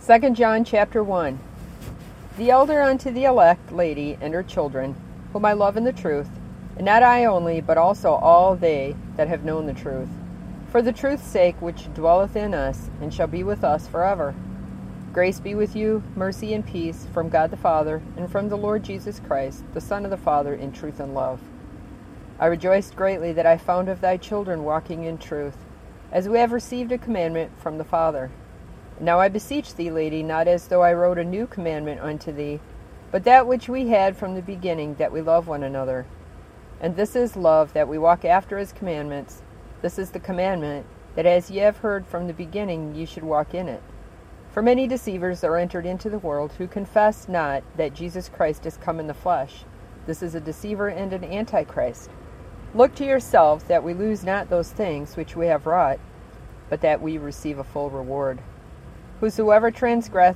2 John chapter 1. The elder unto the elect lady and her children, whom I love in the truth, and not I only, but also all they that have known the truth, for the truth's sake which dwelleth in us, and shall be with us forever. Grace be with you, mercy and peace, from God the Father, and from the Lord Jesus Christ, the Son of the Father, in truth and love. I rejoiced greatly that I found of thy children walking in truth, as we have received a commandment from the Father. Now I beseech thee, lady, not as though I wrote a new commandment unto thee, but that which we had from the beginning, that we love one another. And this is love, that we walk after his commandments. This is the commandment, that as ye have heard from the beginning, ye should walk in it. For many deceivers are entered into the world, who confess not that Jesus Christ is come in the flesh. This is a deceiver and an antichrist. Look to yourselves that we lose not those things which we have wrought, but that we receive a full reward. Whosoever transgresseth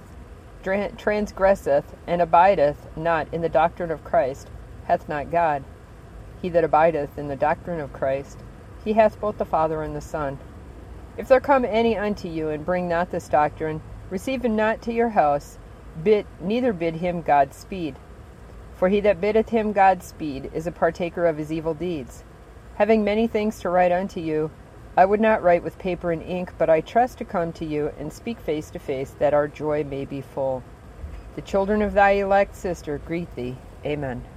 and abideth not in the doctrine of Christ hath not God. He that abideth in the doctrine of Christ, he hath both the Father and the Son. If there come any unto you, and bring not this doctrine, receive him not to your house, neither bid him God speed. For he that biddeth him God speed is a partaker of his evil deeds. Having many things to write unto you, I would not write with paper and ink, but I trust to come to you and speak face to face, that our joy may be full. The children of thy elect sister greet thee. Amen.